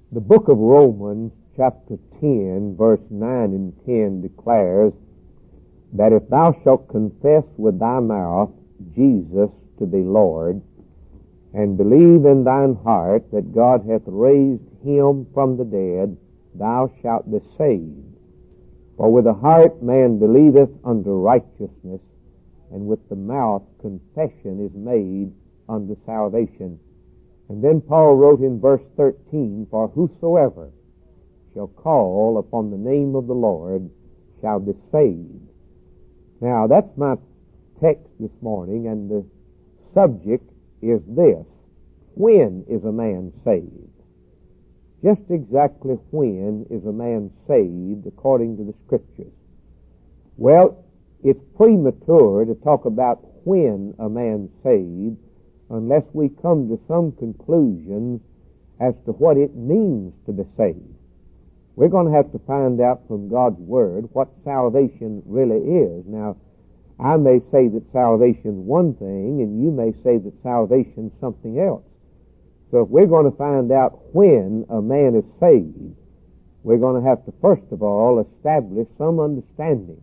The book of Romans, chapter 10, verse 9 and 10 declares that if thou shalt confess with thy mouth Jesus to be Lord, and believe in thine heart that God hath raised him from the dead, thou shalt be saved. For with the heart man believeth unto righteousness, and with the mouth confession is made unto salvation. And then Paul wrote in verse 13, For whosoever shall call upon the name of the Lord shall be saved. Now that's my text this morning, and the subject is this: when is a man saved? Just exactly when is a man saved according to the Scriptures? Well, it's premature to talk about when a man's saved unless we come to some conclusions as to what it means to be saved. We're going to have to find out from God's Word what salvation really is. Now, I may say that salvation is one thing, and you may say that salvation is something else. So if we're going to find out when a man is saved, we're going to have to first of all establish some understanding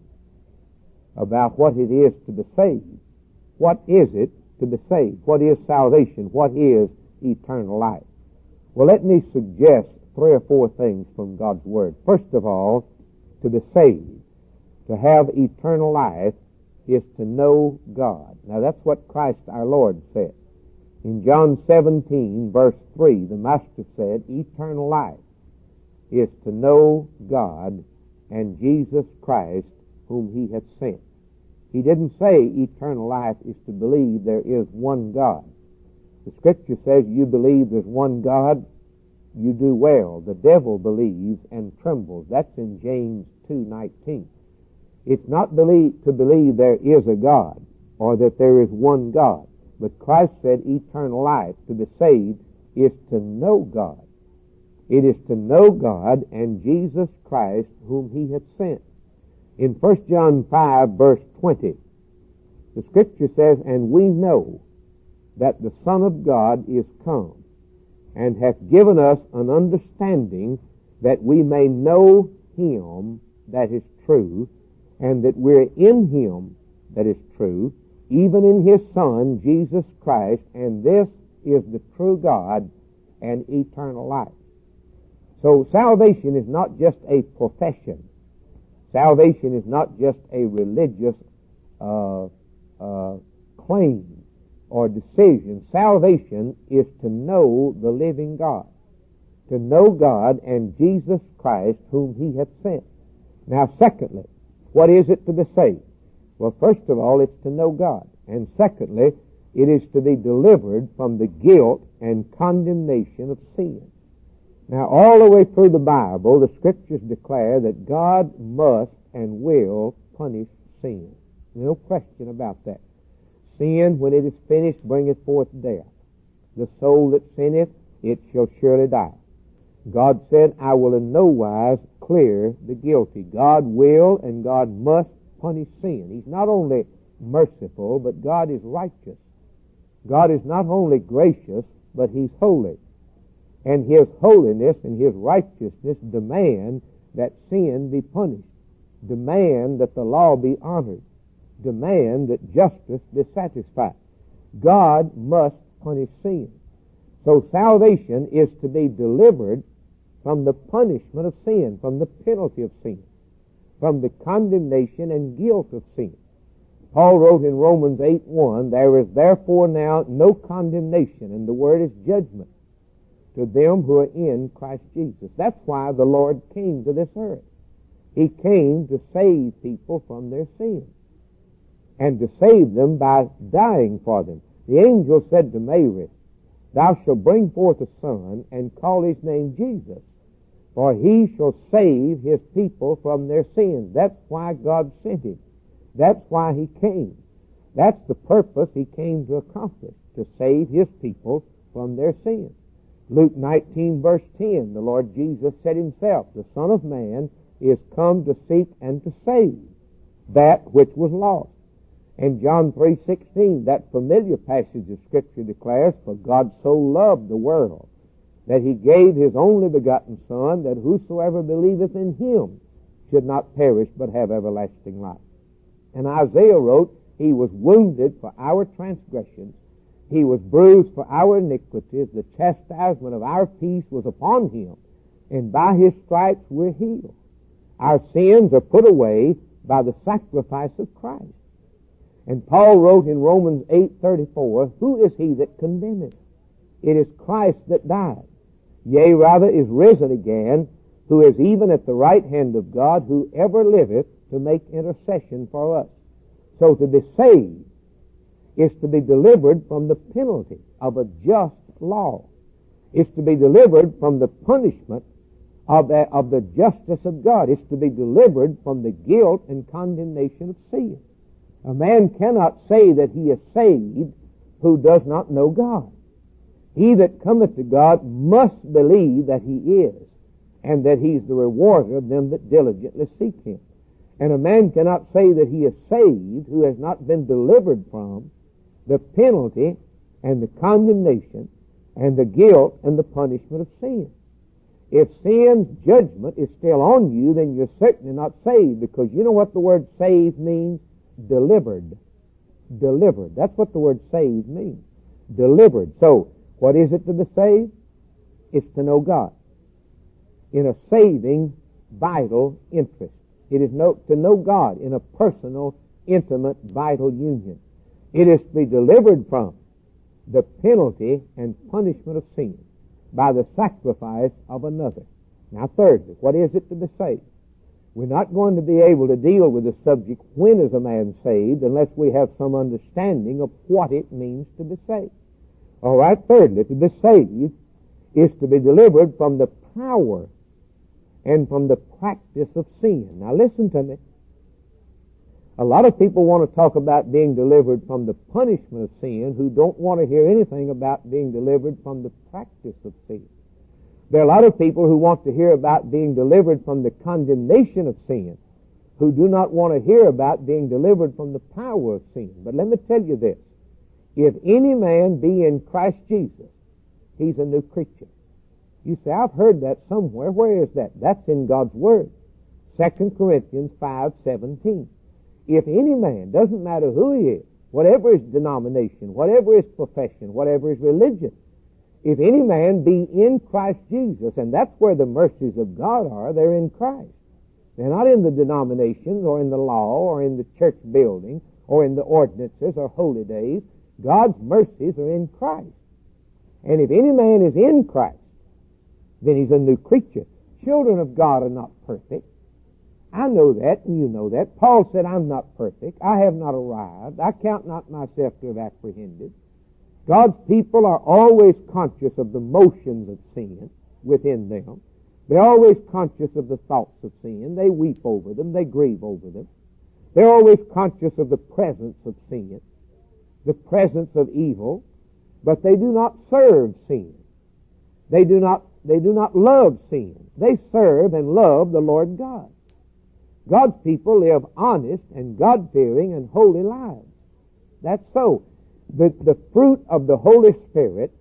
about what it is to be saved. What is it to be saved? What is salvation? What is eternal life? Well, let me suggest 3 or 4 things from God's Word. First of all, to be saved, to have eternal life, is to know God. Now that's what Christ our Lord said. In John 17, verse 3, the Master said, eternal life is to know God and Jesus Christ whom he hath sent. He didn't say eternal life is to believe there is one God. The Scripture says you believe there's one God, you do well. The devil believes and trembles. That's in James 2:19. It's not to believe there is a God or that there is one God. But Christ said eternal life, to be saved, is to know God. It is to know God and Jesus Christ whom he hath sent. In 1 John 5, verse 20, the Scripture says, And we know that the Son of God is come, and hath given us an understanding that we may know him that is true, and that we're in him that is true, even in his Son, Jesus Christ, and this is the true God and eternal life. So salvation is not just a profession. Salvation is not just a religious claim or decision. Salvation is to know the living God, to know God and Jesus Christ whom he hath sent. Now, secondly, what is it to be saved? Well, first of all, it's to know God. And secondly, it is to be delivered from the guilt and condemnation of sin. Now, all the way through the Bible, the Scriptures declare that God must and will punish sin. No question about that. Sin, when it is finished, bringeth forth death. The soul that sinneth, it shall surely die. God said, I will in no wise clear the guilty. God will and God must punish sin. He's not only merciful, but God is righteous. God is not only gracious, but he's holy. And his holiness and his righteousness demand that sin be punished, demand that the law be honored, demand that justice be satisfied. God must punish sin. So salvation is to be delivered from the punishment of sin, from the penalty of sin, from the condemnation and guilt of sin. Paul wrote in Romans 8:1, There is therefore now no condemnation, and the word is judgment, to them who are in Christ Jesus. That's why the Lord came to this earth. He came to save people from their sins, and to save them by dying for them. The angel said to Mary, Thou shalt bring forth a son, and call his name Jesus, for he shall save his people from their sins. That's why God sent him. That's why he came. That's the purpose he came to accomplish, to save his people from their sins. Luke 19, verse 10, the Lord Jesus said himself, The Son of Man is come to seek and to save that which was lost. And John 3:16, that familiar passage of Scripture declares, For God so loved the world that He gave His only begotten Son, that whosoever believeth in Him should not perish but have everlasting life. And Isaiah wrote, He was wounded for our transgressions, He was bruised for our iniquities, the chastisement of our peace was upon Him, and by His stripes we're healed. Our sins are put away by the sacrifice of Christ. And Paul wrote in Romans 8:34, Who is he that condemneth? It is Christ that died, yea, rather is risen again, who is even at the right hand of God, who ever liveth to make intercession for us. So to be saved is to be delivered from the penalty of a just law. It's to be delivered from the punishment of the justice of God. It's to be delivered from the guilt and condemnation of sin. A man cannot say that he is saved who does not know God. He that cometh to God must believe that He is, and that He's the rewarder of them that diligently seek Him. And a man cannot say that he is saved who has not been delivered from the penalty and the condemnation and the guilt and the punishment of sin. If sin's judgment is still on you, then you're certainly not saved, because you know what the word saved means? Delivered. Delivered. That's what the word saved means. Delivered. So, what is it to be saved? It's to know God in a saving, vital interest. It is to know God in a personal, intimate, vital union. It is to be delivered from the penalty and punishment of sin by the sacrifice of another. Now, thirdly, what is it to be saved? We're not going to be able to deal with the subject, when is a man saved, unless we have some understanding of what it means to be saved. All right, thirdly, to be saved is to be delivered from the power and from the practice of sin. Now, listen to me. A lot of people want to talk about being delivered from the punishment of sin who don't want to hear anything about being delivered from the practice of sin. There are a lot of people who want to hear about being delivered from the condemnation of sin who do not want to hear about being delivered from the power of sin. But let me tell you this. If any man be in Christ Jesus, he's a new creature. You say, I've heard that somewhere. Where is that? That's in God's Word. 2 Corinthians 5:17. If any man, doesn't matter who he is, whatever his denomination, whatever his profession, whatever his religion, if any man be in Christ Jesus, and that's where the mercies of God are, they're in Christ. They're not in the denominations or in the law or in the church building or in the ordinances or holy days. God's mercies are in Christ. And if any man is in Christ, then he's a new creature. Children of God are not perfect. I know that, and you know that. Paul said, I'm not perfect. I have not arrived. I count not myself to have apprehended. God's people are always conscious of the motions of sin within them. They're always conscious of the thoughts of sin. They weep over them. They grieve over them. They're always conscious of the presence of sin, the presence of evil, but they do not serve sin. They do not love sin. They serve and love the Lord God. God's people live honest and God-fearing and holy lives. That's so. The fruit of the Holy Spirit,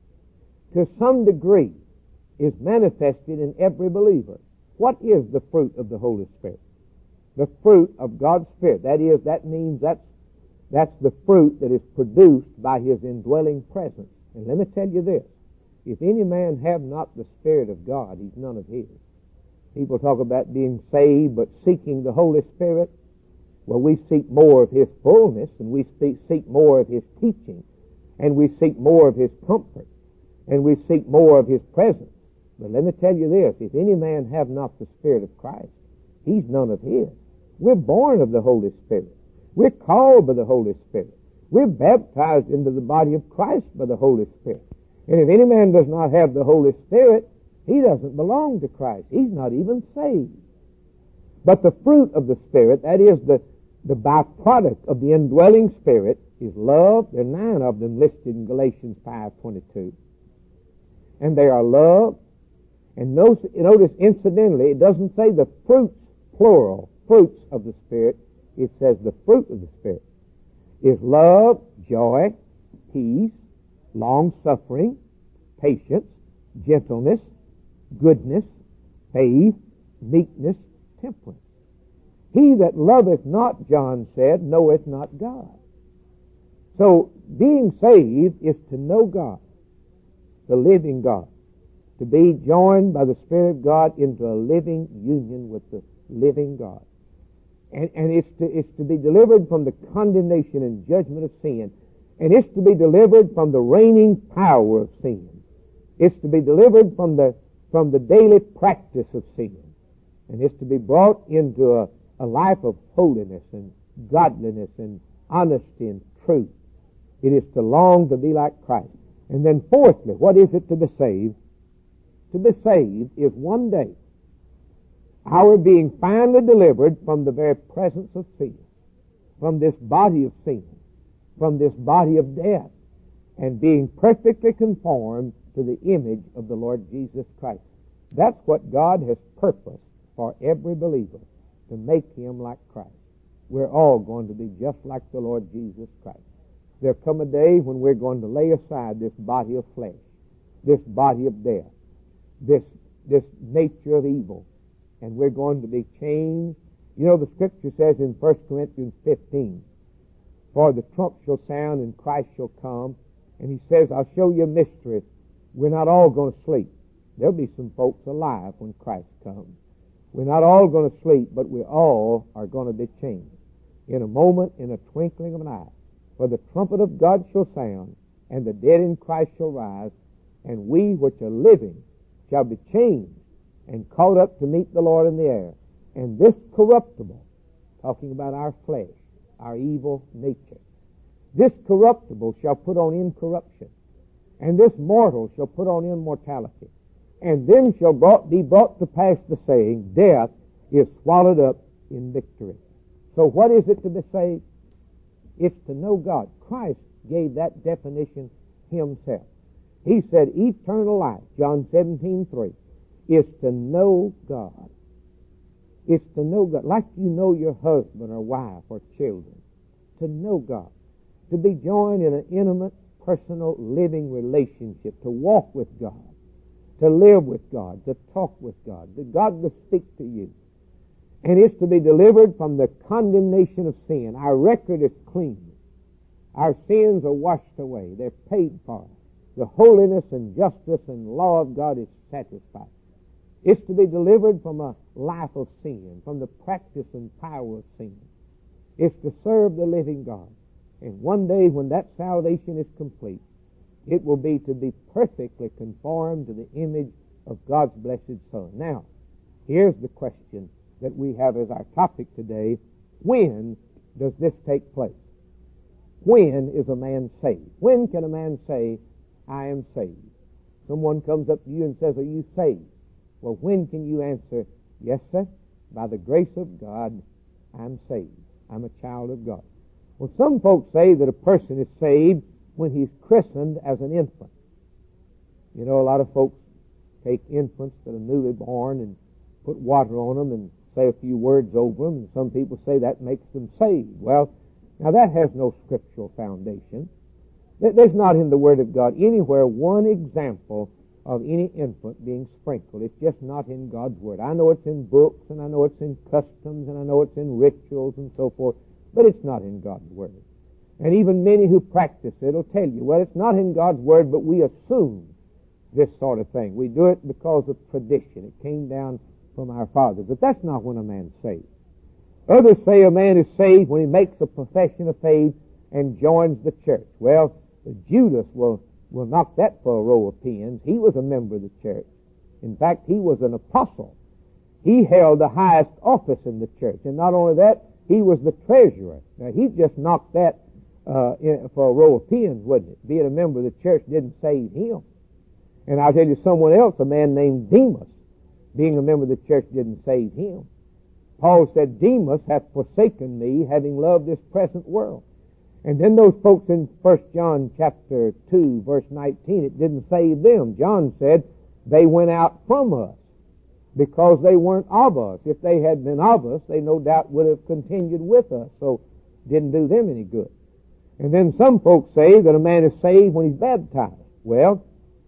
to some degree, is manifested in every believer. What is the fruit of the Holy Spirit? The fruit of God's Spirit. That means that's the fruit that is produced by His indwelling presence. And let me tell you this. If any man have not the Spirit of God, he's none of His. People talk about being saved, but seeking the Holy Spirit. Well, we seek more of His fullness, and we seek more of His teaching, and we seek more of His comfort, and we seek more of His presence. But let me tell you this, if any man have not the Spirit of Christ, he's none of His. We're born of the Holy Spirit. We're called by the Holy Spirit. We're baptized into the body of Christ by the Holy Spirit. And if any man does not have the Holy Spirit, he doesn't belong to Christ. He's not even saved. But the fruit of the Spirit, that is the byproduct of the indwelling Spirit, is love. There are 9 of them listed in Galatians 5:22. And they are love. And notice incidentally, it doesn't say the fruits, plural, fruits of the Spirit. It says the fruit of the Spirit is love, joy, peace, long-suffering, patience, gentleness, goodness, faith, meekness, temperance. He that loveth not, John said, knoweth not God. So being saved is to know God, the living God, to be joined by the Spirit of God into a living union with the living God. And it's to be delivered from the condemnation and judgment of sin. And it's to be delivered from the reigning power of sin. It's to be delivered from the daily practice of sin. And it's to be brought into a life of holiness and godliness and honesty and truth. It is to long to be like Christ. And then fourthly, what is it to be saved? To be saved is one day our being finally delivered from the very presence of sin, from this body of sin, from this body of death, and being perfectly conformed to the image of the Lord Jesus Christ. That's what God has purposed for every believer, to make him like Christ. We're all going to be just like the Lord Jesus Christ. There'll come a day when we're going to lay aside this body of flesh, this body of death, this nature of evil, and we're going to be changed. You know, the Scripture says in 1 Corinthians 15, for the trump shall sound and Christ shall come, and he says, I'll show you a mystery. We're not all going to sleep. There'll be some folks alive when Christ comes. We're not all going to sleep, but we all are going to be changed. In a moment, in a twinkling of an eye. For the trumpet of God shall sound, and the dead in Christ shall rise, and we which are living shall be changed and caught up to meet the Lord in the air. And this corruptible, talking about our flesh, our evil nature, this corruptible shall put on incorruption, and this mortal shall put on immortality. And then shall be brought to pass the saying, death is swallowed up in victory. So what is it to be saved? It's to know God. Christ gave that definition himself. He said eternal life, John 17:3, is to know God. It's to know God, like you know your husband or wife or children. To know God. To be joined in an intimate, personal, living relationship. To walk with God. To live with God. To talk with God. That God will speak to you. And it's to be delivered from the condemnation of sin. Our record is clean. Our sins are washed away. They're paid for. The holiness and justice and law of God is satisfied. It's to be delivered from a life of sin, from the practice and power of sin. It's to serve the living God. And one day when that salvation is complete, it will be to be perfectly conformed to the image of God's blessed Son. Now, here's the question that we have as our topic today. When does this take place? When is a man saved? When can a man say, I am saved? Someone comes up to you and says, are you saved? Well, when can you answer, yes, sir, by the grace of God, I'm saved. I'm a child of God. Well, some folks say that a person is saved when he's christened as an infant. You know, a lot of folks take infants that are newly born and put water on them and say a few words over them, and some people say that makes them saved. Well, now that has no scriptural foundation. There's not in the Word of God anywhere one example of any infant being sprinkled. It's just not in God's Word. I know it's in books, and I know it's in customs, and I know it's in rituals and so forth, but it's not in God's Word. And even many who practice it will tell you, well, it's not in God's Word, but we assume this sort of thing. We do it because of tradition. It came down from our fathers. But that's not when a man's saved. Others say a man is saved when he makes a profession of faith and joins the church. Well, Judas will knock that for a row of pins. He was a member of the church. In fact, he was an apostle. He held the highest office in the church. And not only that, he was the treasurer. Now, he just knocked that for a row of pins, wouldn't it? Being a member of the church didn't save him. And I'll tell you someone else, a man named Demas, being a member of the church didn't save him. Paul said, Demas hath forsaken me, having loved this present world. And then those folks in 1 John chapter 2, verse 19, it didn't save them. John said they went out from us because they weren't of us. If they had been of us, they no doubt would have continued with us, so it didn't do them any good. And then some folks say that a man is saved when he's baptized. Well,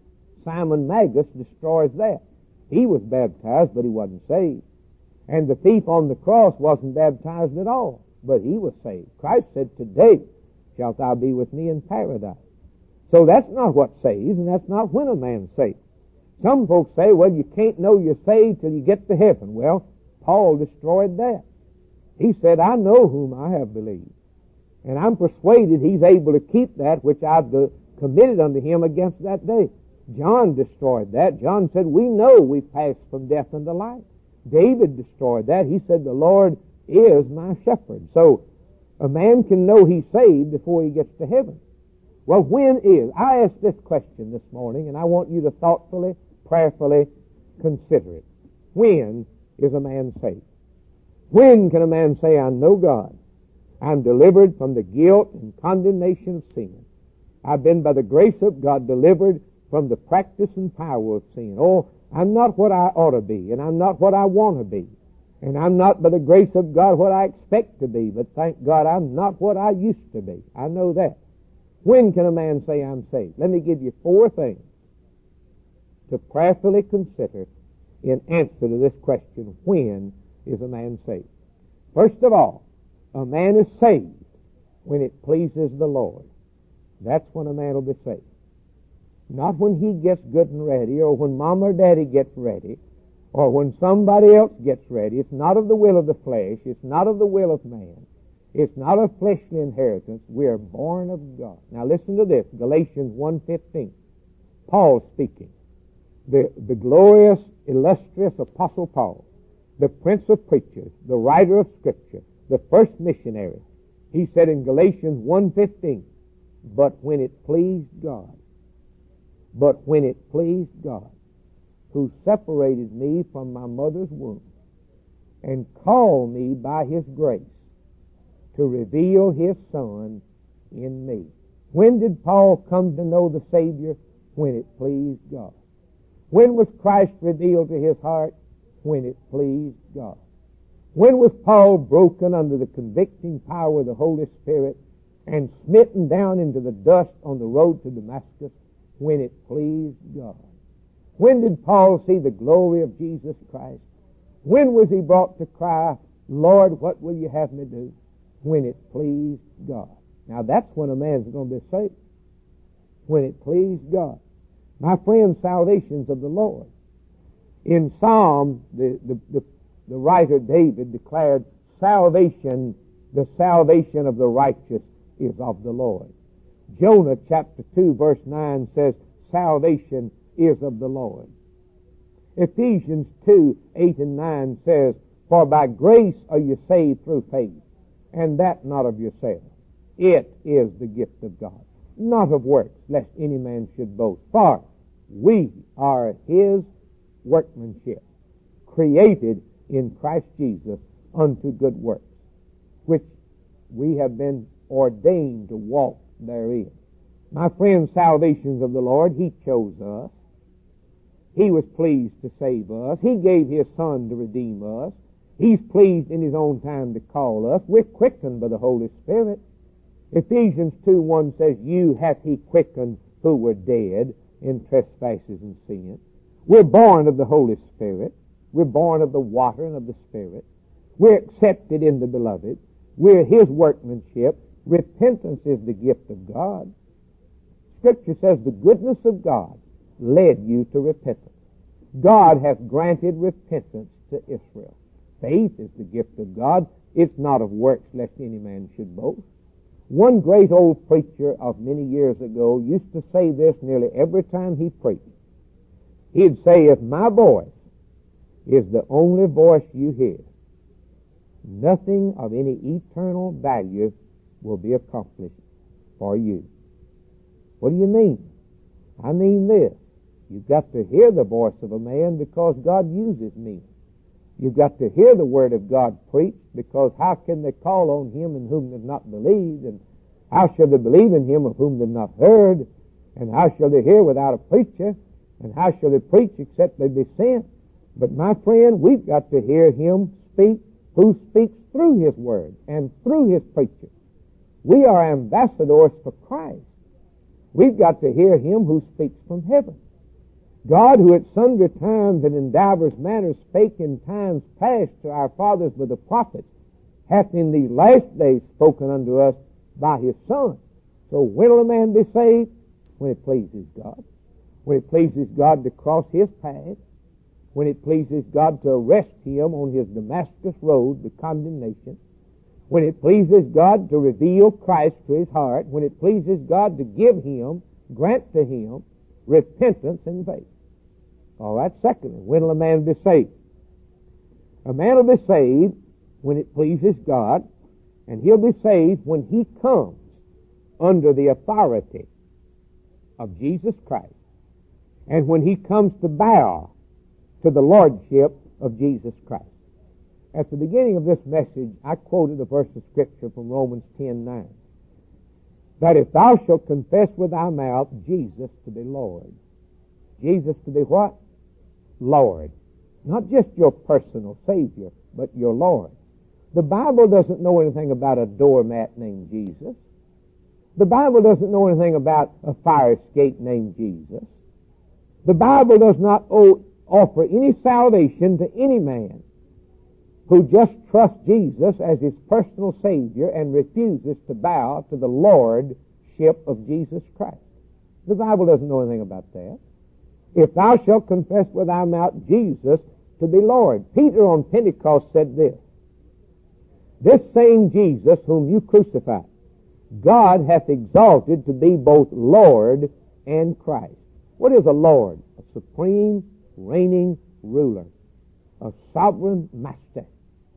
Simon Magus destroys that. He was baptized, but he wasn't saved. And the thief on the cross wasn't baptized at all, but he was saved. Christ said, today shalt thou be with me in paradise. So that's not what saves, and that's not when a man's saved. Some folks say, well, you can't know you're saved till you get to heaven. Well, Paul destroyed that. He said, I know whom I have believed, and I'm persuaded he's able to keep that which I've committed unto him against that day. John destroyed that. John said, we know we've passed from death unto life. David destroyed that. He said, the Lord is my shepherd. So a man can know he's saved before he gets to heaven. Well, when is? I asked this question this morning, and I want you to thoughtfully, prayerfully consider it. When is a man saved? When can a man say, I know God? I'm delivered from the guilt and condemnation of sin. I've been, by the grace of God, delivered from the practice and power of sin. Oh, I'm not what I ought to be, and I'm not what I want to be. And I'm not, by the grace of God, what I expect to be. But thank God, I'm not what I used to be. I know that. When can a man say I'm saved? Let me give you 4 things to prayerfully consider in answer to this question, when is a man saved? First of all, a man is saved when it pleases the Lord. That's when a man will be saved. Not when he gets good and ready, or when mom or daddy gets ready, or when somebody else gets ready. It's not of the will of the flesh. It's not of the will of man. It's not a fleshly inheritance. We are born of God. Now listen to this, Galatians 1:15. Paul speaking. The glorious, illustrious Apostle Paul, the prince of preachers, the writer of Scripture, the first missionary. He said in Galatians 1:15, but when it pleased God, who separated me from my mother's womb and called me by His grace to reveal His Son in me. When did Paul come to know the Savior? When it pleased God. When was Christ revealed to his heart? When it pleased God. When was Paul broken under the convicting power of the Holy Spirit and smitten down into the dust on the road to Damascus? When it pleased God. When did Paul see the glory of Jesus Christ? When was he brought to cry, Lord, what will you have me do? When it pleased God. Now that's when a man's going to be saved. When it pleased God. My friend, salvation's of the Lord. In Psalm, the writer David declared, salvation, the salvation of the righteous is of the Lord. Jonah chapter 2 verse 9 says, salvation is of the Lord. Ephesians 2, 8 and 9 says, for by grace are you saved through faith, and that not of yourself. It is the gift of God, not of works, lest any man should boast. For we are His workmanship, created in Christ Jesus unto good works, which we have been ordained to walk therein. My friend, salvation's of the Lord. He chose us. He was pleased to save us. He gave His Son to redeem us. He's pleased in His own time to call us. We're quickened by the Holy Spirit. Ephesians 2:1 says, you hath He quickened who were dead in trespasses and sin. We're born of the Holy Spirit. We're born of the water and of the Spirit. We're accepted in the Beloved. We're His workmanship. Repentance is the gift of God. Scripture says the goodness of God led you to repentance. God hath granted repentance to Israel. Faith is the gift of God. It's not of works, lest any man should boast. One great old preacher of many years ago used to say this nearly every time he preached. He'd say, if my voice is the only voice you hear, nothing of any eternal value will be accomplished for you. What do you mean? I mean this. You've got to hear the voice of a man because God uses men. You've got to hear the Word of God preached, because how can they call on Him in whom they've not believed? And how shall they believe in Him of whom they've not heard? And how shall they hear without a preacher? And how shall they preach except they be sent? But my friend, we've got to hear Him speak, who speaks through His Word and through His preacher. We are ambassadors for Christ. We've got to hear Him who speaks from heaven. God, who at sundry times and in divers manners spake in times past to our fathers with the prophets, hath in these last days spoken unto us by His Son. So when will a man be saved? When it pleases God. When it pleases God to cross His path. When it pleases God to arrest him on his Damascus road to condemnation. When it pleases God to reveal Christ to his heart. When it pleases God to give him, grant to him, repentance and faith. All right, secondly, when will a man be saved? A man will be saved when it pleases God, and he'll be saved when he comes under the authority of Jesus Christ, and when he comes to bow to the lordship of Jesus Christ. At the beginning of this message, I quoted a verse of Scripture from Romans 10:9, that if thou shalt confess with thy mouth Jesus to be Lord. Jesus to be what? Lord. Not just your personal Savior, but your Lord. The Bible doesn't know anything about a doormat named Jesus. The Bible doesn't know anything about a fire escape named Jesus. The Bible does not offer any salvation to any man who just trusts Jesus as his personal Savior and refuses to bow to the Lordship of Jesus Christ. The Bible doesn't know anything about that. If thou shalt confess with thy mouth Jesus to be Lord. Peter on Pentecost said this, this same Jesus whom you crucified, God hath exalted to be both Lord and Christ. What is a Lord? A supreme, reigning ruler. A sovereign master.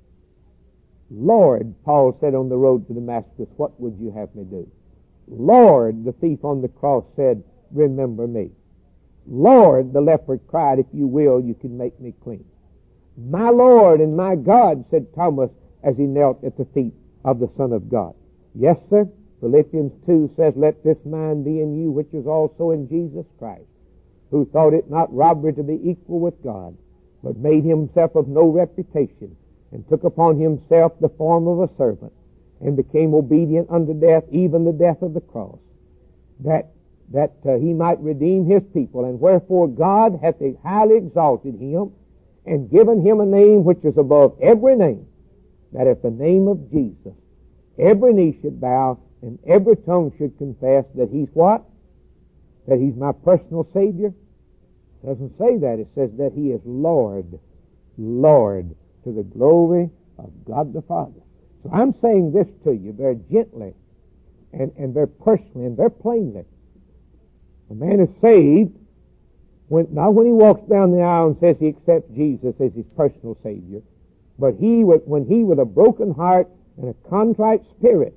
Lord, Paul said on the road to Damascus, what would you have me do? Lord, the thief on the cross said, remember me. Lord, the leper cried, if you will, you can make me clean. My Lord and my God, said Thomas as he knelt at the feet of the Son of God. Yes, sir. Philippians 2 says, let this mind be in you, which is also in Jesus Christ, who thought it not robbery to be equal with God, but made himself of no reputation, and took upon himself the form of a servant, and became obedient unto death, even the death of the cross, that he might redeem his people. And wherefore God hath highly exalted him, and given him a name which is above every name, that at the name of Jesus every knee should bow, and every tongue should confess that he's what? That he's my personal Savior? It doesn't say that. It says that he is Lord. Lord, to the glory of God the Father. So I'm saying this to you very gently and very personally and very plainly. A man is saved not when he walks down the aisle and says he accepts Jesus as his personal Savior, but when he with a broken heart and a contrite spirit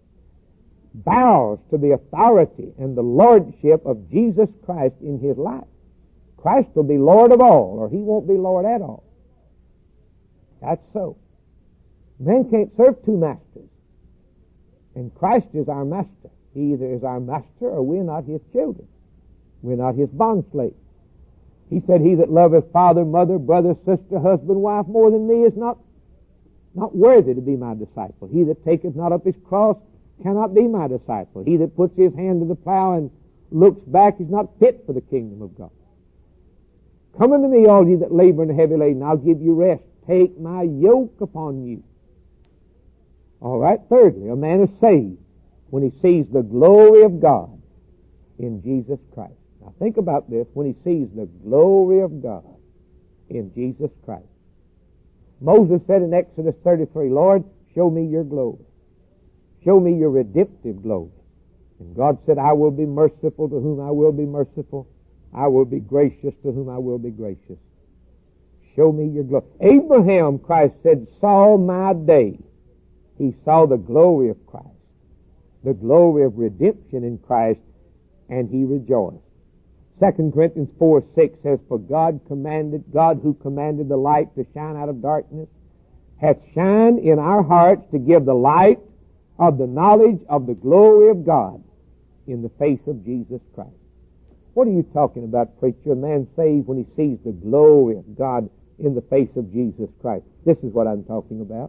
bows to the authority and the lordship of Jesus Christ in his life. Christ will be Lord of all, or he won't be Lord at all. That's so. Man can't serve two masters. And Christ is our master. He either is our master or we're not his children. We're not his bondslaves. He said, he that loveth father, mother, brother, sister, husband, wife more than me is not worthy to be my disciple. He that taketh not up his cross cannot be my disciple. He that puts his hand to the plow and looks back is not fit for the kingdom of God. Come unto me, all ye that labor and are heavy laden, I'll give you rest. Take my yoke upon you. All right, thirdly, a man is saved when he sees the glory of God in Jesus Christ. Now think about this, when he sees the glory of God in Jesus Christ. Moses said in Exodus 33, Lord, show me your glory. Show me your redemptive glory. And God said, I will be merciful to whom I will be merciful. I will be gracious to whom I will be gracious. Show me your glory. Abraham, Christ said, saw my day. He saw the glory of Christ, the glory of redemption in Christ, and he rejoiced. 2 Corinthians 4:6 says, for God who commanded the light to shine out of darkness, hath shined in our hearts to give the light of the knowledge of the glory of God in the face of Jesus Christ. What are you talking about, preacher? A man saved when he sees the glory of God in the face of Jesus Christ. This is what I'm talking about.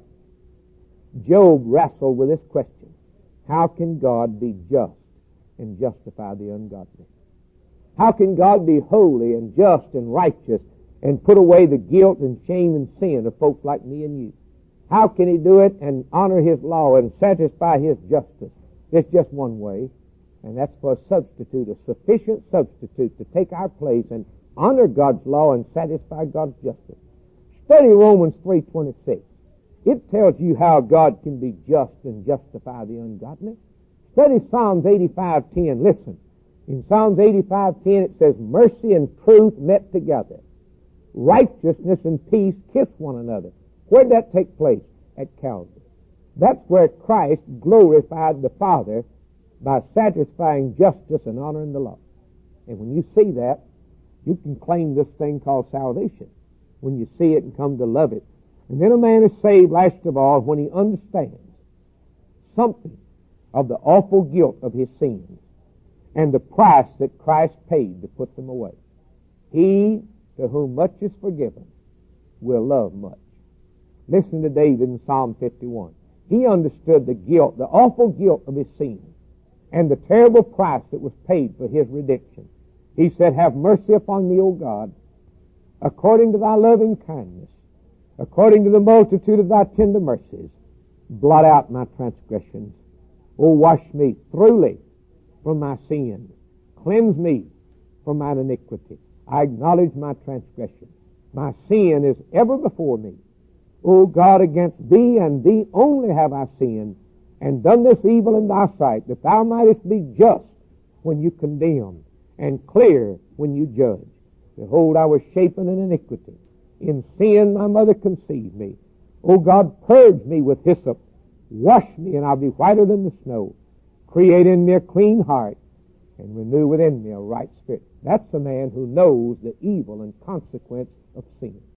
Job wrestled with this question. How can God be just and justify the ungodly? How can God be holy and just and righteous and put away the guilt and shame and sin of folks like me and you? How can He do it and honor His law and satisfy His justice? There's just one way, and that's for a substitute, a sufficient substitute to take our place and honor God's law and satisfy God's justice. Study Romans 3:26. It tells you how God can be just and justify the ungodly. Study Psalms 85:10. Listen. In Psalms 85:10 it says, mercy and truth met together. Righteousness and peace kiss one another. Where did that take place? At Calvary. That's where Christ glorified the Father by satisfying justice and honoring the law. And when you see that, you can claim this thing called salvation when you see it and come to love it. And then a man is saved, last of all, when he understands something of the awful guilt of his sins and the price that Christ paid to put them away. He to whom much is forgiven will love much. Listen to David in Psalm 51. He understood the guilt, the awful guilt of his sins and the terrible price that was paid for his redemption. He said, have mercy upon me, O God, according to thy loving kindness, according to the multitude of thy tender mercies, blot out my transgressions. O wash me thoroughly from my sins. Cleanse me from mine iniquity. I acknowledge my transgression. My sin is ever before me. O God, against thee and thee only have I sinned, and done this evil in thy sight, that thou mightest be just when you condemn, and clear when you judge. Behold, I was shapen in iniquity. In sin my mother conceived me. O God, purge me with hyssop. Wash me, and I'll be whiter than the snow. Create in me a clean heart, and renew within me a right spirit. That's a man who knows the evil and consequence of sin.